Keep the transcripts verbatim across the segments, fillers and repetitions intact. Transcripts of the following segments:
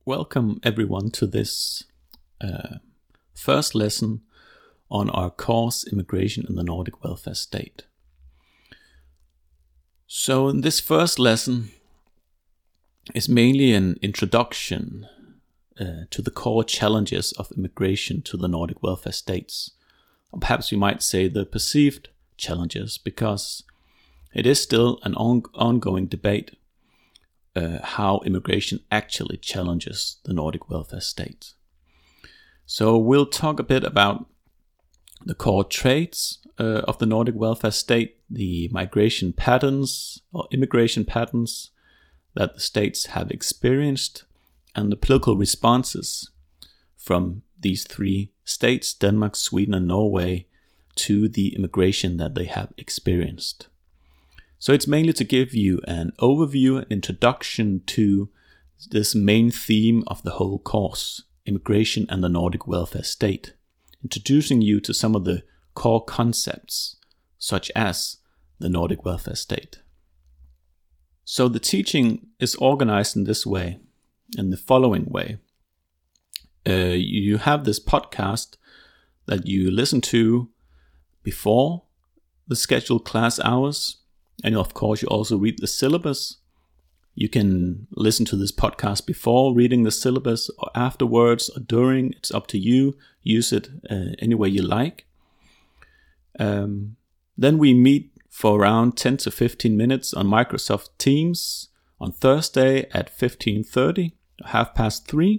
Welcome everyone to this uh, first lesson on our course Immigration in the Nordic Welfare State. So in this first lesson is mainly an introduction uh, to the core challenges of immigration to the Nordic welfare states. Or perhaps you might say the perceived challenges, because it is still an on- ongoing debate Uh, how immigration actually challenges the Nordic welfare state. So we'll talk a bit about the core traits uh, of the Nordic welfare state, the migration patterns or immigration patterns that the states have experienced, and the political responses from these three states, Denmark, Sweden, and Norway, to the immigration that they have experienced. So it's mainly to give you an overview, an introduction to this main theme of the whole course, immigration and the Nordic welfare state, introducing you to some of the core concepts, such as the Nordic welfare state. So the teaching is organized in this way, in the following way. Uh, you have this podcast that you listen to before the scheduled class hours. And of course, you also read the syllabus. You can listen to this podcast before reading the syllabus, or afterwards, or during. It's up to you. Use it uh, any way you like. Um, then we meet for around ten to fifteen minutes on Microsoft Teams on Thursday at fifteen thirty, half past three.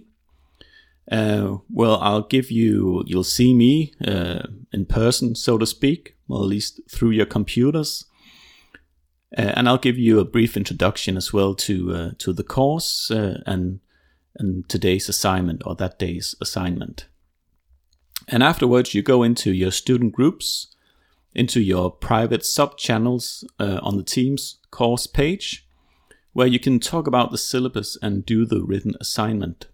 Uh, well, I'll give you, you'll see me uh, in person, so to speak, or at least through your computers. Uh, and I'll give you a brief introduction as well to uh, to the course uh, and and today's assignment, or that day's assignment. And afterwards, you go into your student groups, into your private sub-channels uh, on the Teams course page, where you can talk about the syllabus and do the written assignment.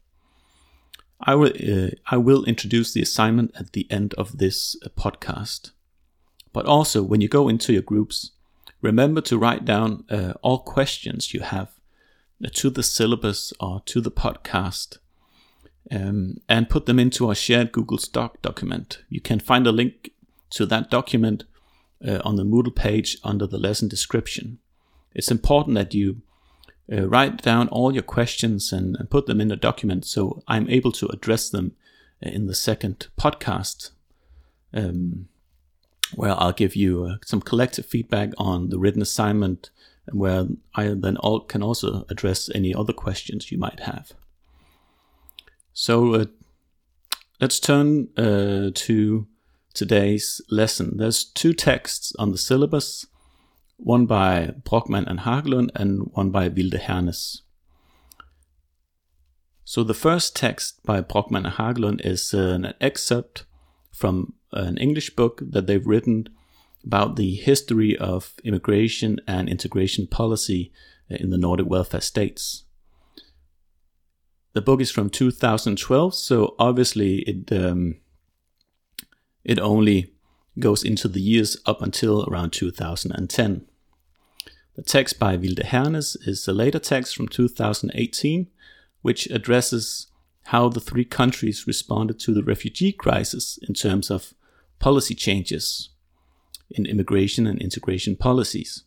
I will uh, I will introduce the assignment at the end of this uh, podcast. But also, when you go into your groups, remember to write down uh, all questions you have uh, to the syllabus or to the podcast, um, and put them into our shared Google Doc document. You can find a link to that document uh, on the Moodle page under the lesson description. It's important that you uh, write down all your questions and, and put them in a document, so I'm able to address them uh, in the second podcast. Um, where I'll give you uh, some collective feedback on the written assignment, and where I then all can also address any other questions you might have. So uh, let's turn uh, to today's lesson. There's two texts on the syllabus, one by Brockmann and Haglund and one by Vilde Hernes. So the first text by Brockmann and Haglund is uh, an excerpt from an English book that they've written about the history of immigration and integration policy in the Nordic welfare states. The book is from two thousand twelve, so obviously it um, it only goes into the years up until around two thousand ten. The text by Vilde Hernes is a later text from two thousand eighteen, which addresses how the three countries responded to the refugee crisis in terms of policy changes in immigration and integration policies.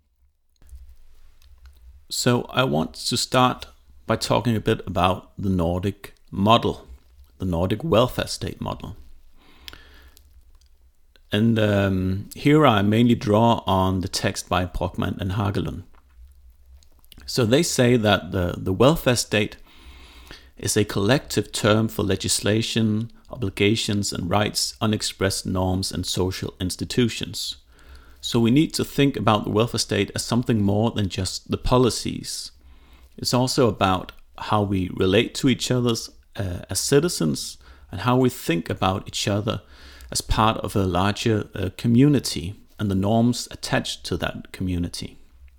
So I want to start by talking a bit about the Nordic model, the Nordic welfare state model. And um, here I mainly draw on the text by Brockmann and Haglund. So they say that the, the welfare state is a collective term for legislation, obligations and rights, unexpressed norms and social institutions. So we need to think about the welfare state as something more than just the policies. It's also about how we relate to each other uh, as citizens, and how we think about each other as part of a larger uh, community, and the norms attached to that community.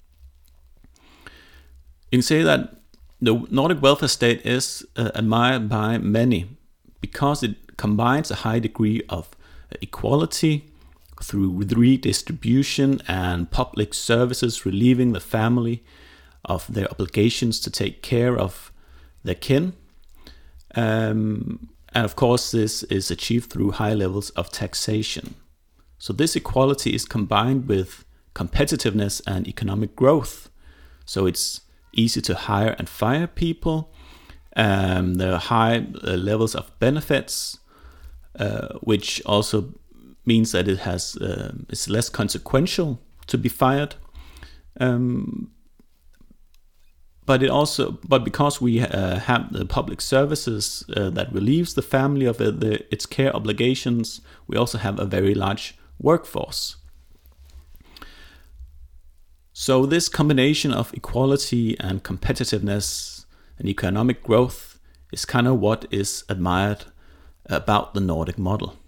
You can say that the Nordic welfare state is uh, admired by many because it combines a high degree of equality through redistribution and public services, relieving the family of their obligations to take care of their kin, Um, and of course, this is achieved through high levels of taxation. So this equality is combined with competitiveness and economic growth. So it's easy to hire and fire people. Um, there are high uh, levels of benefits, uh, which also means that it has uh, it's less consequential to be fired. Um, but it also, but because we uh, have the public services uh, that relieves the family of the, the, its care obligations, we also have a very large workforce. So this combination of equality and competitiveness and economic growth is kind of what is admired about the Nordic model.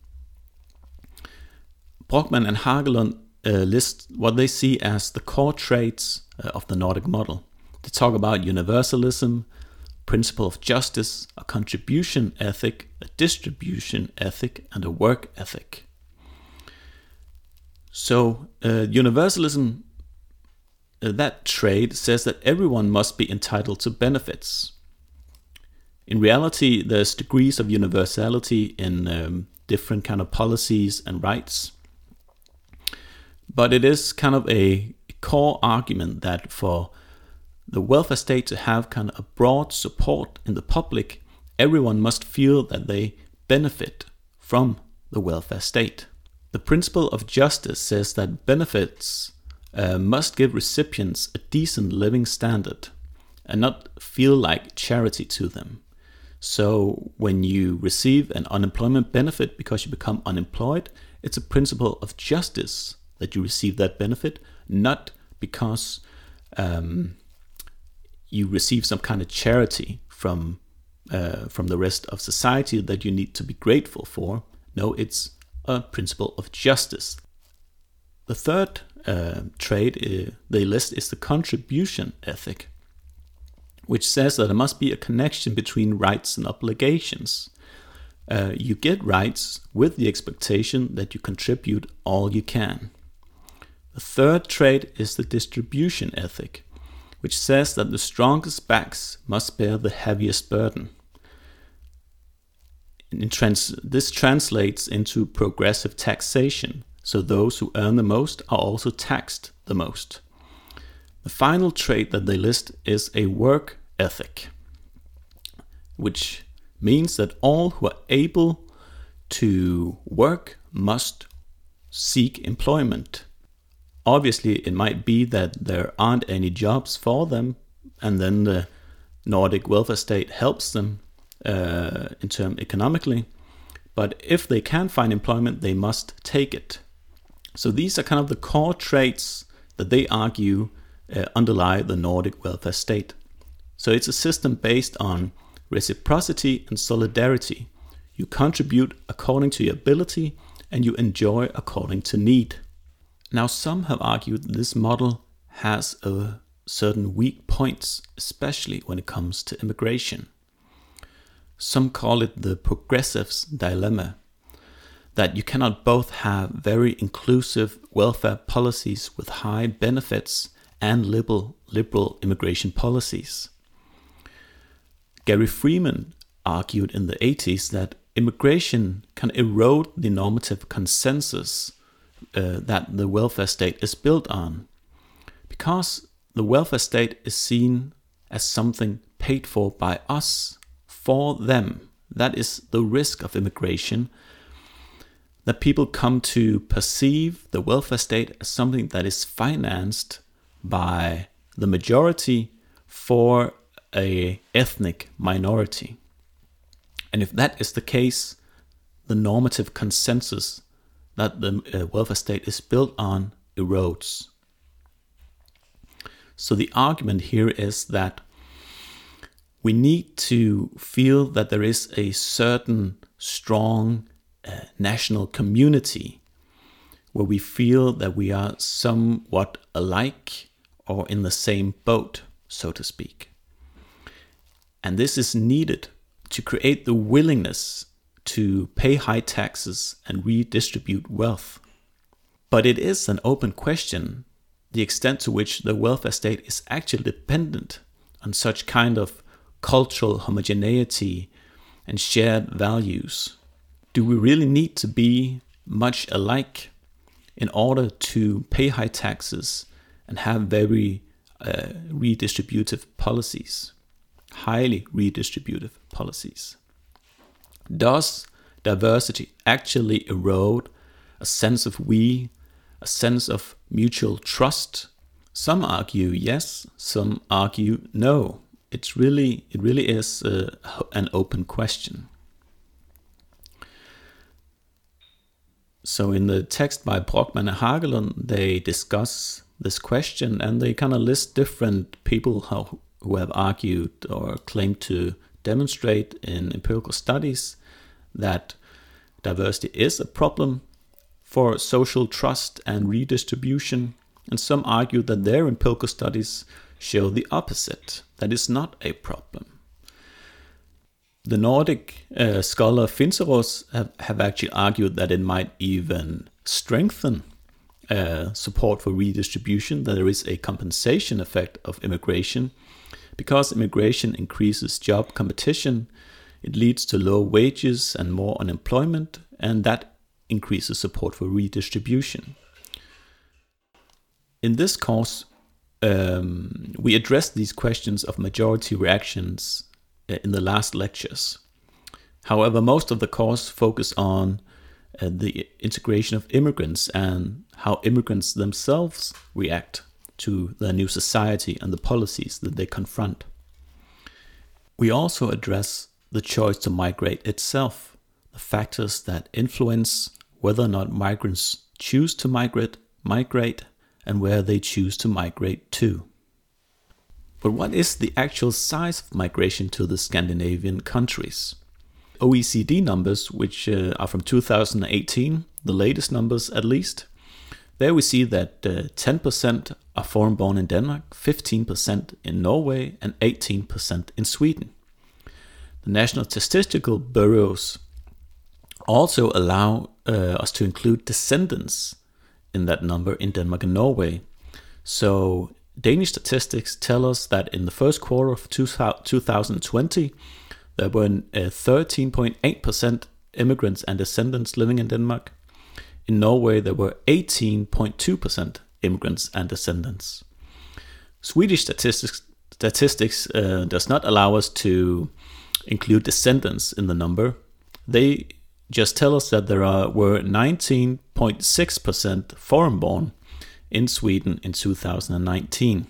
Brochmann and Hagelund uh, list what they see as the core traits uh, of the Nordic model. They talk about universalism, principle of justice, a contribution ethic, a distribution ethic, and a work ethic. So uh, universalism, uh, that trait says that everyone must be entitled to benefits. In reality, there's degrees of universality in um, different kind of policies and rights. But it is kind of a core argument that for the welfare state to have kind of a broad support in the public, everyone must feel that they benefit from the welfare state. The principle of justice says that benefits uh, must give recipients a decent living standard and not feel like charity to them. So when you receive an unemployment benefit because you become unemployed, it's a principle of justice that you receive that benefit, not because um, you receive some kind of charity from uh, from the rest of society that you need to be grateful for. No, it's a principle of justice. The third uh, trait uh, they list is the contribution ethic, which says that there must be a connection between rights and obligations. Uh, you get rights with the expectation that you contribute all you can. The third trait is the distribution ethic, which says that the strongest backs must bear the heaviest burden. In trans- this translates into progressive taxation, so those who earn the most are also taxed the most. The final trait that they list is a work ethic, which means that all who are able to work must seek employment. Obviously, it might be that there aren't any jobs for them, and then the Nordic welfare state helps them uh, in terms economically. But if they can find employment, they must take it. So these are kind of the core traits that they argue uh, underlie the Nordic welfare state. So it's a system based on reciprocity and solidarity. You contribute according to your ability, and you enjoy according to need. Now, some have argued that this model has a certain weak points, especially when it comes to immigration. Some call it the progressive's dilemma, that you cannot both have very inclusive welfare policies with high benefits and liberal, liberal immigration policies. Gary Freeman argued in the eighties that immigration can erode the normative consensus Uh, that the welfare state is built on, because the welfare state is seen as something paid for by us, for them. That is the risk of immigration, that people come to perceive the welfare state as something that is financed by the majority for a ethnic minority. And if that is the case, the normative consensus that the uh, welfare state is built on erodes. So the argument here is that we need to feel that there is a certain strong uh, national community where we feel that we are somewhat alike or in the same boat, so to speak. And this is needed to create the willingness to pay high taxes and redistribute wealth. But it is an open question the extent to which the welfare state is actually dependent on such kind of cultural homogeneity and shared values. Do we really need to be much alike in order to pay high taxes and have very uh, redistributive policies, highly redistributive policies? Does diversity actually erode a sense of we, a sense of mutual trust? Some argue yes, some argue no. It's really, it really is uh, an open question. So in the text by Brockmann and Hagelund, they discuss this question and they kind of list different people how, who have argued or claimed to demonstrate in empirical studies that diversity is a problem for social trust and redistribution. And some argue that their empirical studies show the opposite, that it's not a problem. The Nordic uh, scholar Finseros have, have actually argued that it might even strengthen uh, support for redistribution, that there is a compensation effect of immigration. Because immigration increases job competition, it leads to low wages and more unemployment, and that increases support for redistribution. In this course, um, we addressed these questions of majority reactions in the last lectures. However, most of the course focus on uh, the integration of immigrants and how immigrants themselves react to their new society and the policies that they confront. We also address the choice to migrate itself, the factors that influence whether or not migrants choose to migrate, migrate, and where they choose to migrate to. But what is the actual size of migration to the Scandinavian countries? O E C D numbers, which uh, are from two thousand eighteen, the latest numbers at least, there we see that uh, ten percent are foreign-born in Denmark, fifteen percent in Norway, and eighteen percent in Sweden. The National Statistical Bureaus also allow uh, us to include descendants in that number in Denmark and Norway. So Danish statistics tell us that in the first quarter of two thousand twenty, there were uh, thirteen point eight percent immigrants and descendants living in Denmark. In Norway, there were eighteen point two percent immigrants and descendants. Swedish statistics, statistics uh, does not allow us to include descendants in the number. They just tell us that there are, were nineteen point six percent foreign-born in Sweden in two thousand nineteen.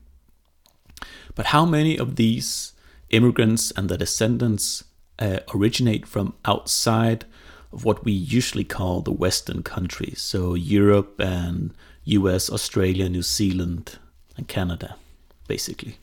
But how many of these immigrants and the descendants uh, originate from outside of what we usually call the Western countries, so Europe and U S, Australia, New Zealand, and Canada, basically?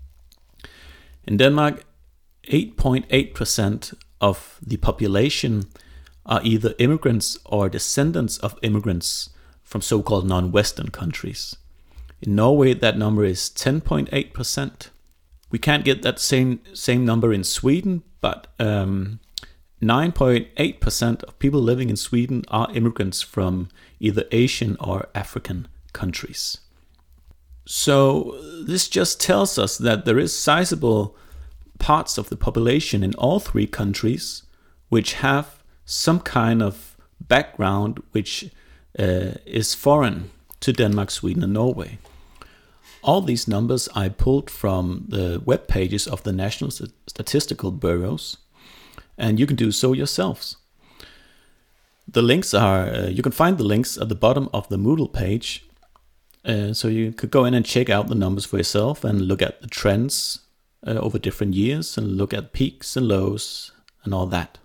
In Denmark, eight point eight percent of the population are either immigrants or descendants of immigrants from so-called non-Western countries. In Norway, that number is ten point eight percent. We can't get that same same number in Sweden, but um, nine point eight percent of people living in Sweden are immigrants from either Asian or African countries. So this just tells us that there is sizable parts of the population in all three countries which have some kind of background which uh, is foreign to Denmark, Sweden, and Norway. All these numbers I pulled from the web pages of the National Statistical Bureaus, and you can do so yourselves. The links are, uh, you can find the links at the bottom of the Moodle page, uh, so you could go in and check out the numbers for yourself and look at the trends uh, over different years and look at peaks and lows and all that.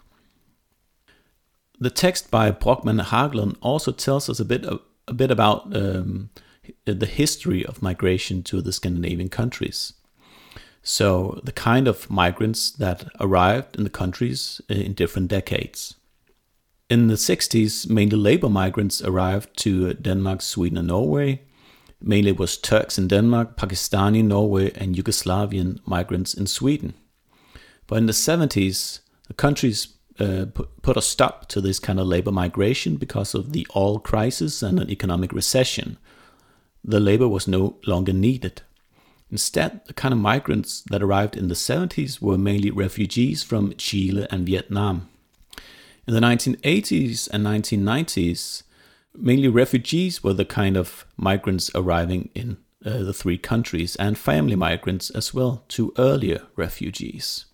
The text by Brockmann and Hagelund also tells us a bit of, a bit about um, the history of migration to the Scandinavian countries. So the kind of migrants that arrived in the countries in different decades. In the sixties, mainly labor migrants arrived to Denmark, Sweden, and Norway. Mainly it was Turks in Denmark, Pakistani in Norway, and Yugoslavian migrants in Sweden. But in the seventies, the countries uh, put a stop to this kind of labor migration because of the oil crisis and an economic recession. The labor was no longer needed. Instead, the kind of migrants that arrived in the seventies were mainly refugees from Chile and Vietnam. In the nineteen eighties and nineteen nineties, mainly refugees were the kind of migrants arriving in uh, the three countries, and family migrants as well to earlier refugees.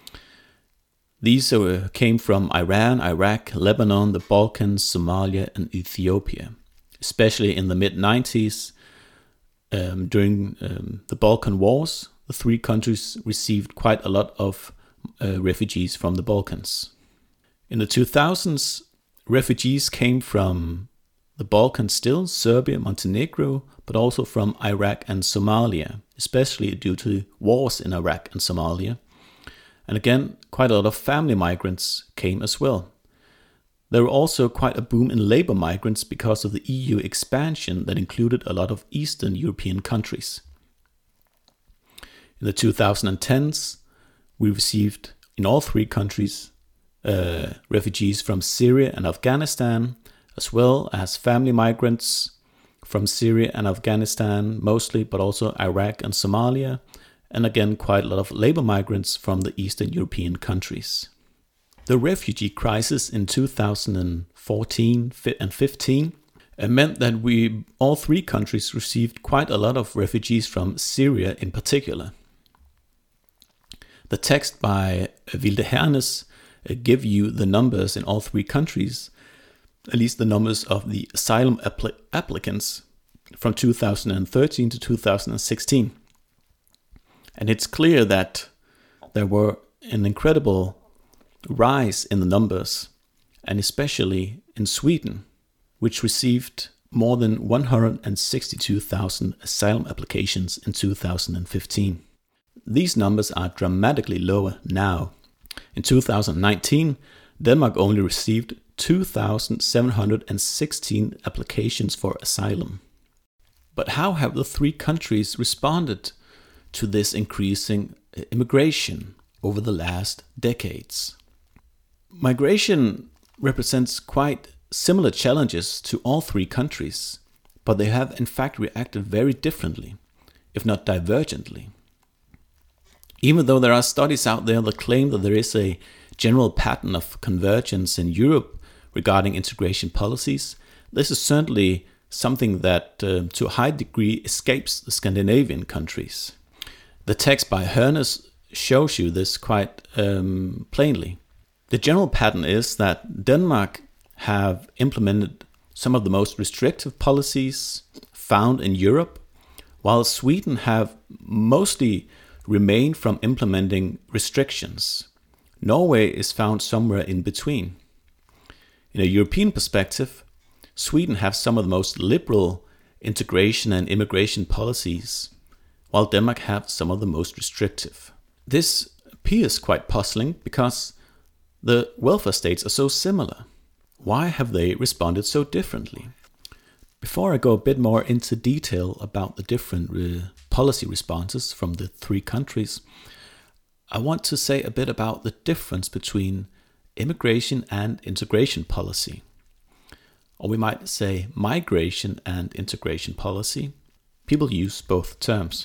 These uh, came from Iran, Iraq, Lebanon, the Balkans, Somalia, and Ethiopia. Especially in the mid nineties, um, during um, the Balkan Wars, the three countries received quite a lot of uh, refugees from the Balkans. In the two thousands, refugees came from the Balkans still, Serbia, Montenegro, but also from Iraq and Somalia, especially due to wars in Iraq and Somalia. And again, quite a lot of family migrants came as well. There were also quite a boom in labor migrants because of the E U expansion that included a lot of Eastern European countries. In the twenty tens, we received in all three countries uh, refugees from Syria and Afghanistan, as well as family migrants from Syria and Afghanistan mostly, but also Iraq and Somalia, and again quite a lot of labor migrants from the Eastern European countries. The refugee crisis in two thousand fourteen and fifteen meant that we, all three countries, received quite a lot of refugees from Syria in particular. The text by Vilde Hernes give you the numbers in all three countries, at least the numbers of the asylum appli- applicants from two thousand thirteen to two thousand sixteen. And it's clear that there were an incredible rise in the numbers, and especially in Sweden, which received more than one hundred sixty-two thousand asylum applications in two thousand fifteen. These numbers are dramatically lower now. In two thousand nineteen, Denmark only received two thousand seven hundred sixteen applications for asylum. But how have the three countries responded to this increasing immigration over the last decades? Migration represents quite similar challenges to all three countries, but they have in fact reacted very differently, if not divergently. Even though there are studies out there that claim that there is a general pattern of convergence in Europe regarding integration policies, this is certainly something that uh, to a high degree escapes the Scandinavian countries. The text by Hernes shows you this quite um, plainly. The general pattern is that Denmark have implemented some of the most restrictive policies found in Europe, while Sweden have mostly remained from implementing restrictions. Norway is found somewhere in between. In a European perspective, Sweden have some of the most liberal integration and immigration policies, while Denmark have some of the most restrictive. This appears quite puzzling because the welfare states are so similar. Why have they responded so differently? Before I go a bit more into detail about the different uh, policy responses from the three countries, I want to say a bit about the difference between immigration and integration policy. Or we might say migration and integration policy. People use both terms.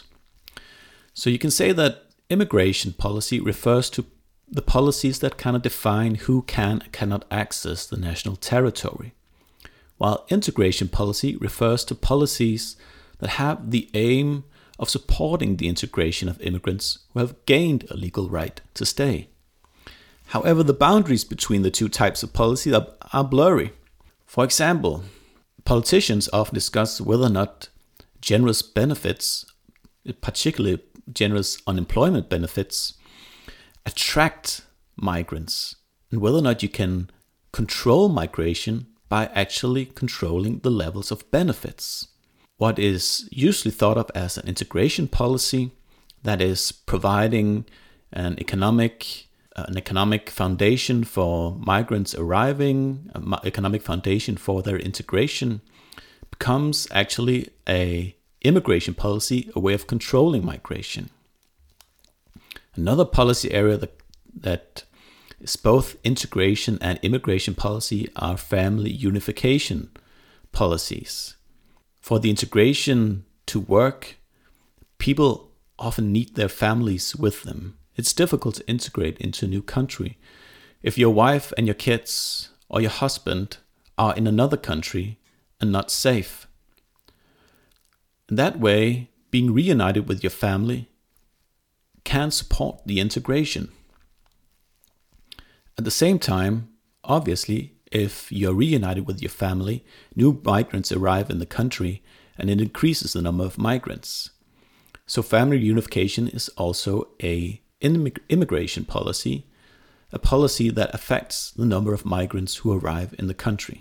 So you can say that immigration policy refers to the policies that kind of define who can and cannot access the national territory, while integration policy refers to policies that have the aim of supporting the integration of immigrants who have gained a legal right to stay. However, the boundaries between the two types of policy are, are blurry. For example, politicians often discuss whether or not generous benefits, particularly generous unemployment benefits, attract migrants, and whether or not you can control migration by actually controlling the levels of benefits. What is usually thought of as an integration policy, that is providing an economic uh, an economic foundation for migrants arriving, an economic foundation for their integration, becomes actually a immigration policy, a way of controlling migration. Another policy area that, that is both integration and immigration policy are family unification policies. For the integration to work, people often need their families with them. It's difficult to integrate into a new country. If your wife and your kids or your husband are in another country and not safe. In that way, being reunited with your family can support the integration. At the same time, obviously, if you're reunited with your family, new migrants arrive in the country and it increases the number of migrants. So family reunification is also a immigration policy, a policy that affects the number of migrants who arrive in the country.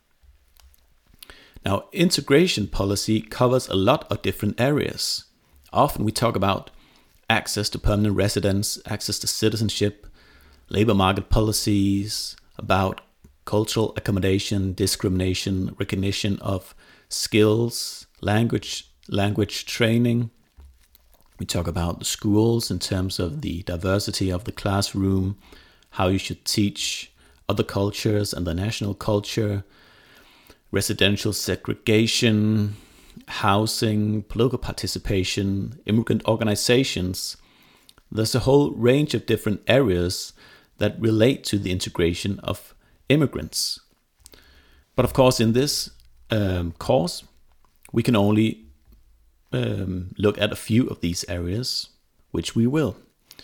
Now, integration policy covers a lot of different areas. Often we talk about access to permanent residence, access to citizenship, labor market policies, about cultural accommodation, discrimination, recognition of skills, language, language training. We talk about the schools in terms of the diversity of the classroom, how you should teach other cultures and the national culture, residential segregation, housing, political participation, immigrant organizations. There's a whole range of different areas that relate to the integration of immigrants. But of course, in this um, course, we can only um, look at a few of these areas, which we will.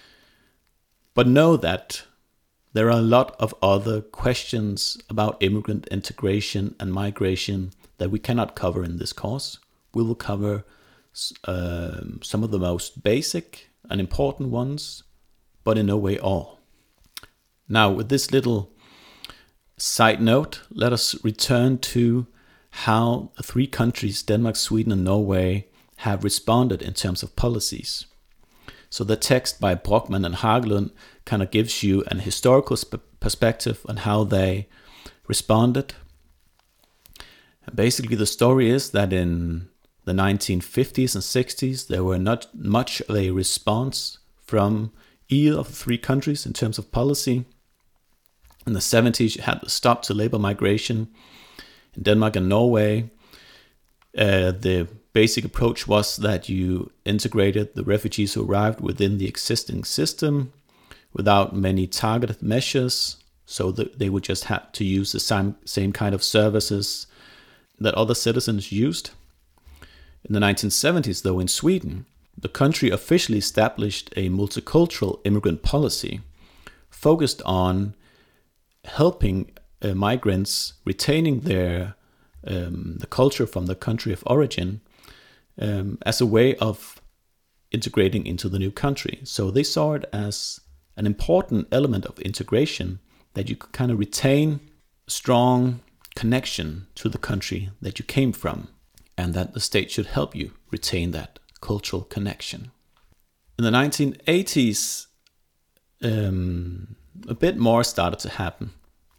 But know that there are a lot of other questions about immigrant integration and migration that we cannot cover in this course. We will cover uh, some of the most basic and important ones, but in no way all. Now, with this little side note, let us return to how the three countries, Denmark, Sweden, and Norway, have responded in terms of policies. So the text by Brockmann and Haglund kind of gives you an historical sp- perspective on how they responded. And basically, the story is that in the nineteen fifties and sixties, there were not much of a response from either of the three countries in terms of policy. In the seventies, you had the stop to labor migration. In Denmark and Norway, uh, the basic approach was that you integrated the refugees who arrived within the existing system without many targeted measures, so that they would just have to use the same, same kind of services that other citizens used. In the nineteen seventies, though, in Sweden, the country officially established a multicultural immigrant policy focused on helping uh, migrants retaining their um, the culture from the country of origin um, as a way of integrating into the new country. So they saw it as an important element of integration, that you could kind of retain a strong connection to the country that you came from, and that the state should help you retain that cultural connection. In the nineteen eighties, um, a bit more started to happen,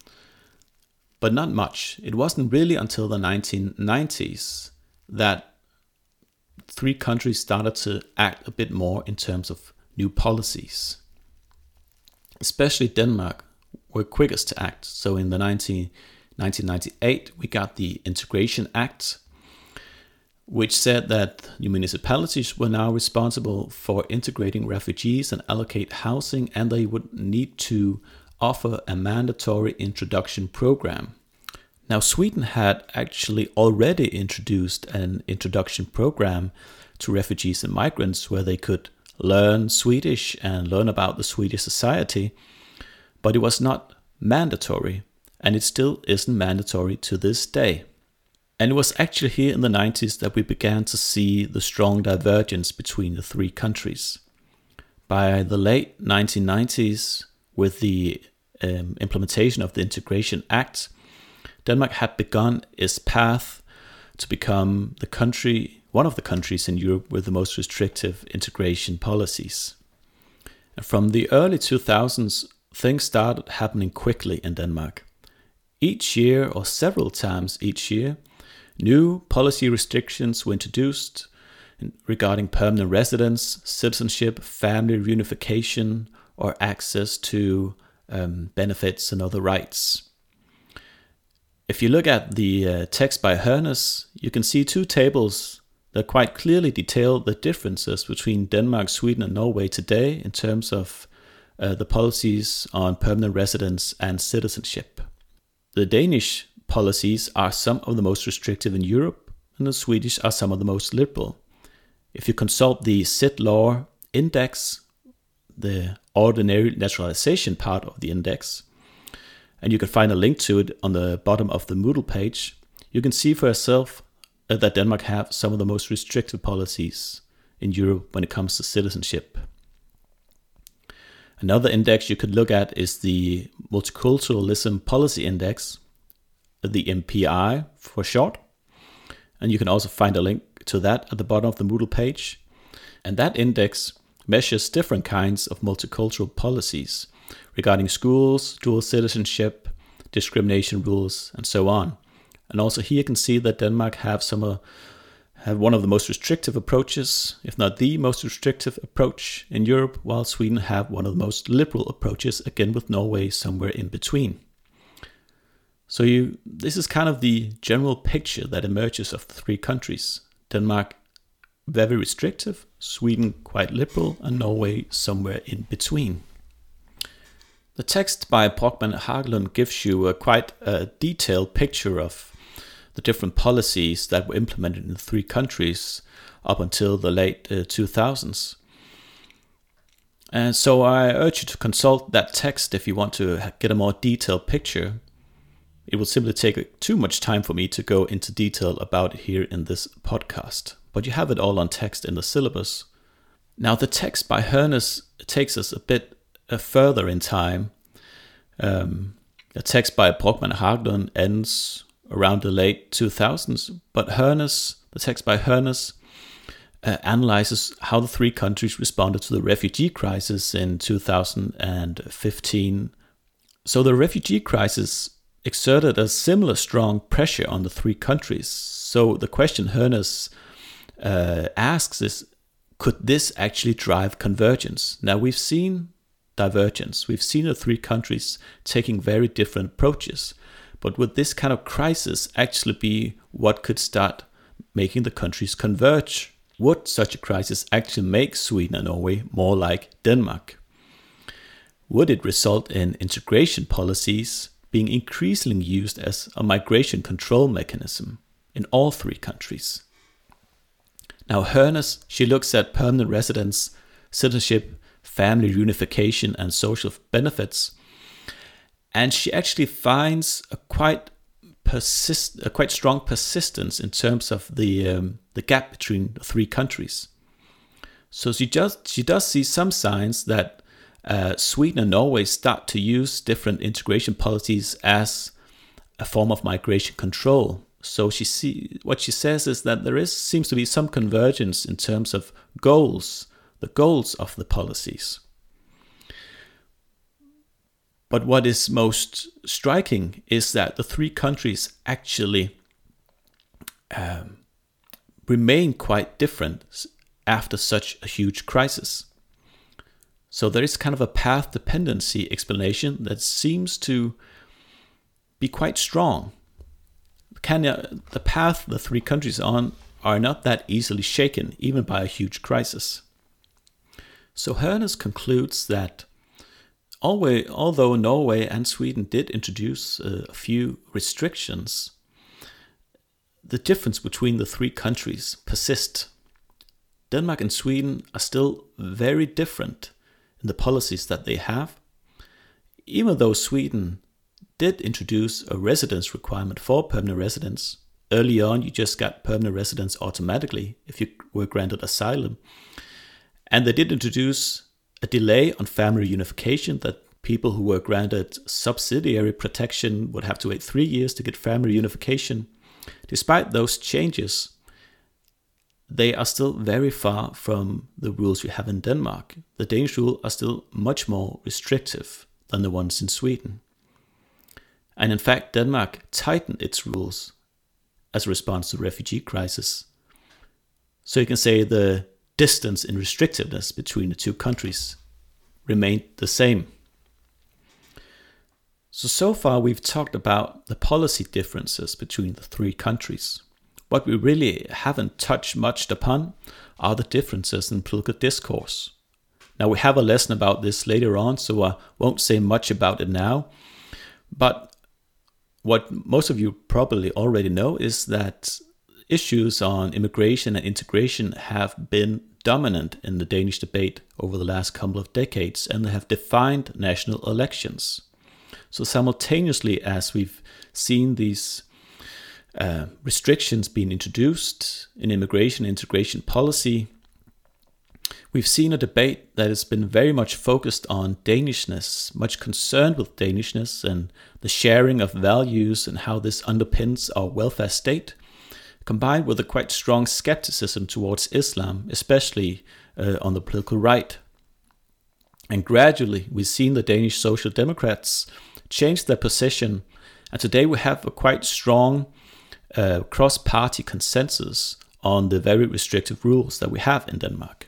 but not much. It wasn't really until the nineteen nineties that three countries started to act a bit more in terms of new policies. Especially Denmark were quickest to act. So in the nineteen ninety-eight, we got the Integration Act, which said that the municipalities were now responsible for integrating refugees and allocate housing, and they would need to offer a mandatory introduction program. Now, Sweden had actually already introduced an introduction program to refugees and migrants where they could learn Swedish and learn about the Swedish society, but it was not mandatory, and it still isn't mandatory to this day. And it was actually here in the nineties that we began to see the strong divergence between the three countries. By the late nineteen nineties, with the um, implementation of the Integration Act, Denmark had begun its path to become the country, one of the countries in Europe with the most restrictive integration policies. And from the early two thousands, things started happening quickly in Denmark. Each year, or several times each year, new policy restrictions were introduced regarding permanent residence, citizenship, family reunification, or access to um, benefits and other rights. If you look at the uh, text by Hernes, you can see two tables that quite clearly detail the differences between Denmark, Sweden, and Norway today in terms of uh, the policies on permanent residence and citizenship. The Danish policies are some of the most restrictive in Europe, and the Swedish are some of the most liberal. If you consult the C I T Law Index, the ordinary naturalization part of the index, and you can find a link to it on the bottom of the Moodle page, you can see for yourself that Denmark have some of the most restrictive policies in Europe when it comes to citizenship. Another index you could look at is the Multiculturalism Policy Index, the M P I for short, and you can also find a link to that at the bottom of the Moodle page. And that index measures different kinds of multicultural policies regarding schools, dual citizenship, discrimination rules, and so on. And also here you can see that Denmark have some uh, have one of the most restrictive approaches, if not the most restrictive approach in Europe, while Sweden have one of the most liberal approaches, again with Norway somewhere in between. So you, this is kind of the general picture that emerges of the three countries. Denmark very restrictive, Sweden quite liberal, and Norway somewhere in between. The text by Brockmann Hagelund gives you a quite a detailed picture of the different policies that were implemented in the three countries up until the late uh, two thousands. And so I urge you to consult that text if you want to get a more detailed picture. It will simply take too much time for me to go into detail about it here in this podcast, but you have it all on text in the syllabus. Now the text by Hernes takes us a bit uh, further in time. Um, the text by Brockmann Hagelund ends around the late two thousands, but Hernes, the text by Hernes, uh, analyzes how the three countries responded to the refugee crisis in two thousand fifteen. So the refugee crisis exerted a similar strong pressure on the three countries. So the question Hernes uh, asks is, could this actually drive convergence? Now we've seen divergence. We've seen the three countries taking very different approaches. But would this kind of crisis actually be what could start making the countries converge? Would such a crisis actually make Sweden and Norway more like Denmark? Would it result in integration policies being increasingly used as a migration control mechanism in all three countries? Now Hernes, she looks at permanent residence, citizenship, family reunification, and social benefits. And she actually finds a quite persist, a quite strong persistence in terms of the um, the gap between the three countries. So she just she does see some signs that uh, Sweden and Norway start to use different integration policies as a form of migration control. So she see what she says is that there is seems to be some convergence in terms of goals, the goals of the policies. But what is most striking is that the three countries actually um, remain quite different after such a huge crisis. So there is kind of a path dependency explanation that seems to be quite strong. Can, uh, the path the three countries are on are not that easily shaken, even by a huge crisis. So Hernes concludes that although Norway and Sweden did introduce uh, a few restrictions, the difference between the three countries persists. Denmark and Sweden are still very different in the policies that they have. Even though Sweden did introduce a residence requirement for permanent residence, early on you just got permanent residence automatically if you were granted asylum. And they did introduce a delay on family reunification, that people who were granted subsidiary protection would have to wait three years to get family reunification. Despite those changes, they are still very far from the rules we have in Denmark. The Danish rules are still much more restrictive than the ones in Sweden. And in fact, Denmark tightened its rules as a response to the refugee crisis. So you can say the distance in restrictiveness between the two countries remained the same. So, so far we've talked about the policy differences between the three countries. what we really haven't touched much upon are the differences in political discourse. Now, we have a lesson about this later on, so I won't say much about it now. But what most of you probably already know is that issues on immigration and integration have been dominant in the Danish debate over the last couple of decades, and they have defined national elections. So simultaneously as we've seen these uh, restrictions being introduced in immigration and integration policy, we've seen a debate that has been very much focused on Danishness, much concerned with Danishness and the sharing of values and how this underpins our welfare state, combined with a quite strong skepticism towards Islam, especially uh, on the political right. And gradually, we've seen the Danish Social Democrats change their position, and today we have a quite strong uh, cross-party consensus on the very restrictive rules that we have in Denmark.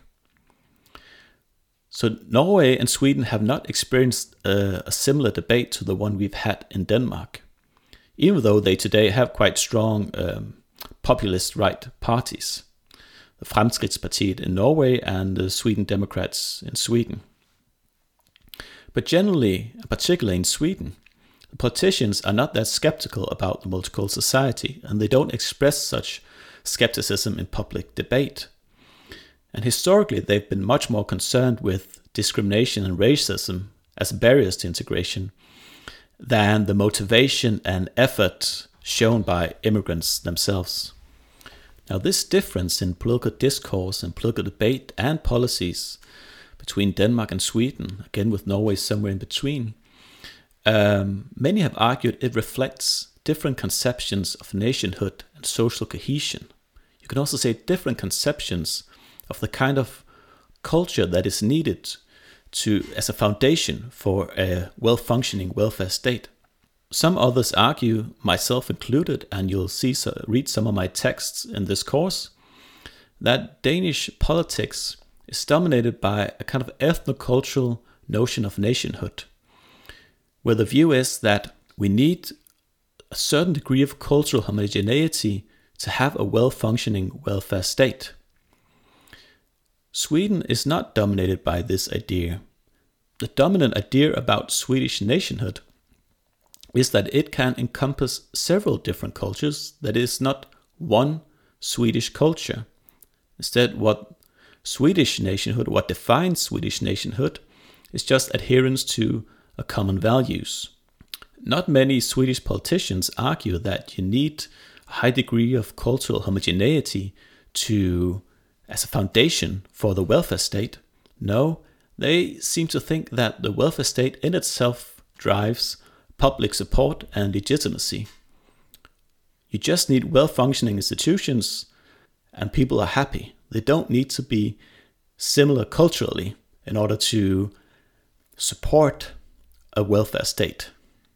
So Norway and Sweden have not experienced a, a similar debate to the one we've had in Denmark, even though they today have quite strong um, populist right parties, the Fremskridtspartiet in Norway and the Sweden Democrats in Sweden. But generally, particularly in Sweden, the politicians are not that skeptical about the multicultural society, and they don't express such skepticism in public debate. And historically, they've been much more concerned with discrimination and racism as barriers to integration than the motivation and effort shown by immigrants themselves. Now, this difference in political discourse and political debate and policies between Denmark and Sweden, again with Norway somewhere in between, um, many have argued it reflects different conceptions of nationhood and social cohesion. You can also say different conceptions of the kind of culture that is needed to as a foundation for a well-functioning welfare state. Some others argue, myself included, and you'll see so, read some of my texts in this course, that Danish politics is dominated by a kind of ethnocultural notion of nationhood, where the view is that we need a certain degree of cultural homogeneity to have a well-functioning welfare state. Sweden is not dominated by this idea. The dominant idea about Swedish nationhood is that it can encompass several different cultures, that is not one Swedish culture. Instead, what Swedish nationhood, what defines Swedish nationhood, is just adherence to a common values. Not many Swedish politicians argue that you need a high degree of cultural homogeneity to as a foundation for the welfare state. No, they seem to think that the welfare state in itself drives public support and legitimacy. You just need well-functioning institutions and people are happy. They don't need to be similar culturally in order to support a welfare state.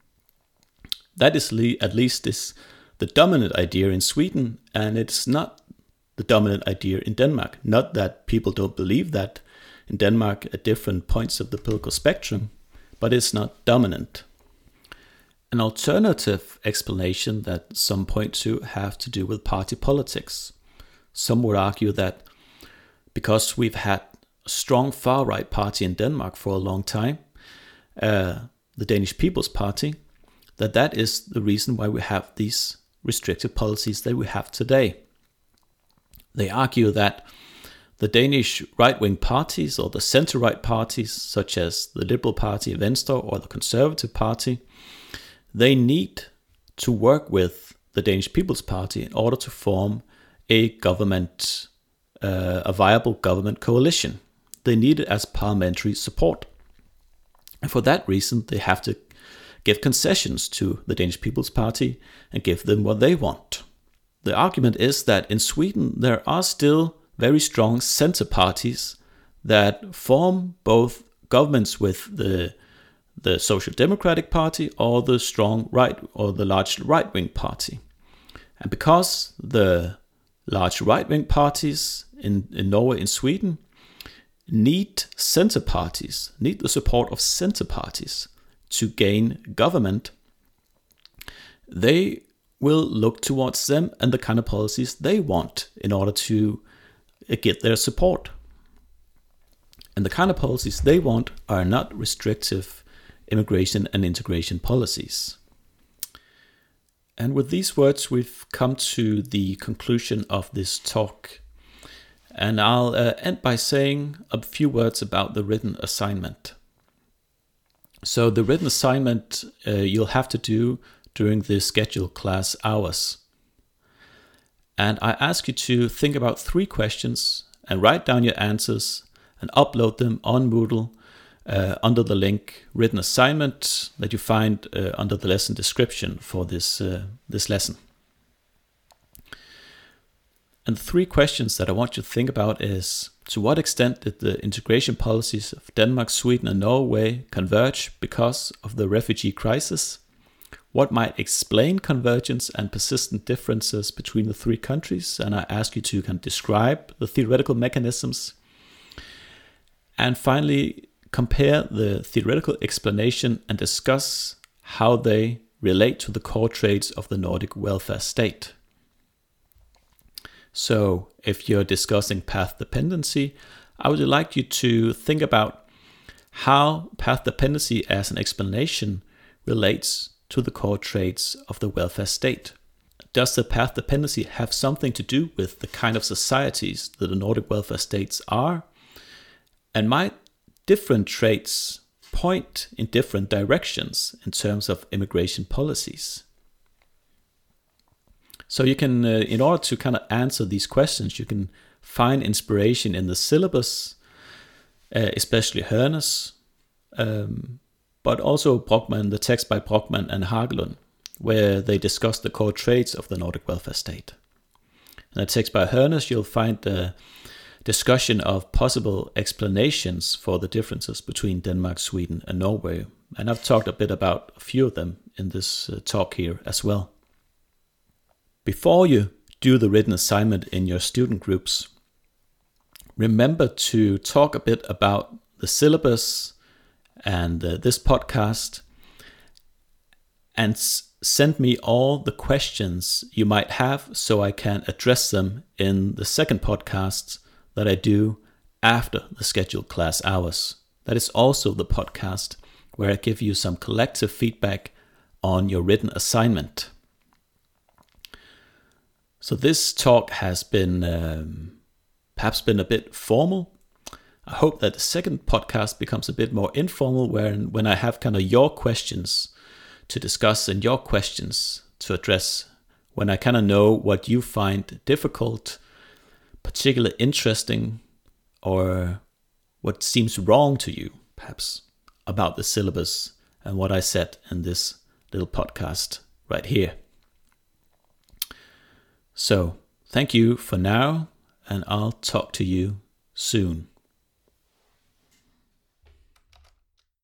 That is le- at least is the dominant idea in Sweden, and it's not the dominant idea in Denmark. Not that people don't believe that in Denmark at different points of the political spectrum, but it's not dominant. An alternative explanation that some point to have to do with party politics. Some would argue that because we've had a strong far-right party in Denmark for a long time, uh, the Danish People's Party, that that is the reason why we have these restrictive policies that we have today. They argue that the Danish right-wing parties or the center-right parties, such as the Liberal Party, Venstre, or the Conservative Party, they need to work with the Danish People's Party in order to form a government, uh, a viable government coalition. They need it as parliamentary support. And for that reason, they have to give concessions to the Danish People's Party and give them what they want. The argument is that in Sweden, there are still very strong center parties that form both governments with the the Social Democratic Party or the strong right or the large right-wing party. And because the large right-wing parties in, in Norway and Sweden need center parties, need the support of center parties to gain government, they will look towards them and the kind of policies they want in order to get their support. And the kind of policies they want are not restrictive immigration and integration policies. And with these words, we've come to the conclusion of this talk. And I'll uh, end by saying a few words about the written assignment. So the written assignment uh, you'll have to do during the scheduled class hours. And I ask you to think about three questions and write down your answers and upload them on Moodle uh, under the link written assignment that you find uh, under the lesson description for this, uh, this lesson. And the three questions that I want you to think about is, to what extent did the integration policies of Denmark, Sweden and Norway converge because of the refugee crisis? What might explain convergence and persistent differences between the three countries? And I ask you to kind of describe the theoretical mechanisms. And finally, compare the theoretical explanation and discuss how they relate to the core traits of the Nordic welfare state. So if you're discussing path dependency, I would like you to think about how path dependency as an explanation relates to the core traits of the welfare state. Does the path dependency have something to do with the kind of societies that the Nordic welfare states are? And might different traits point in different directions in terms of immigration policies? So you can, uh, in order to kind of answer these questions, you can find inspiration in the syllabus, uh, especially Hørnes, um, but also Brockmann, the text by Brockmann and Hagelund, where they discuss the core traits of the Nordic welfare state. In the text by Hørnes, you'll find the discussion of possible explanations for the differences between Denmark, Sweden and Norway. And I've talked a bit about a few of them in this uh, talk here as well. Before you do the written assignment in your student groups, remember to talk a bit about the syllabus and uh, this podcast, and s- send me all the questions you might have so I can address them in the second podcast that I do after the scheduled class hours. That is also the podcast where I give you some collective feedback on your written assignment. So this talk has been um, perhaps been a bit formal. I hope that the second podcast becomes a bit more informal, where when I have kind of your questions to discuss and your questions to address, when I kind of know what you find difficult, particularly interesting, or what seems wrong to you, perhaps, about the syllabus and what I said in this little podcast right here. So, thank you for now, and I'll talk to you soon.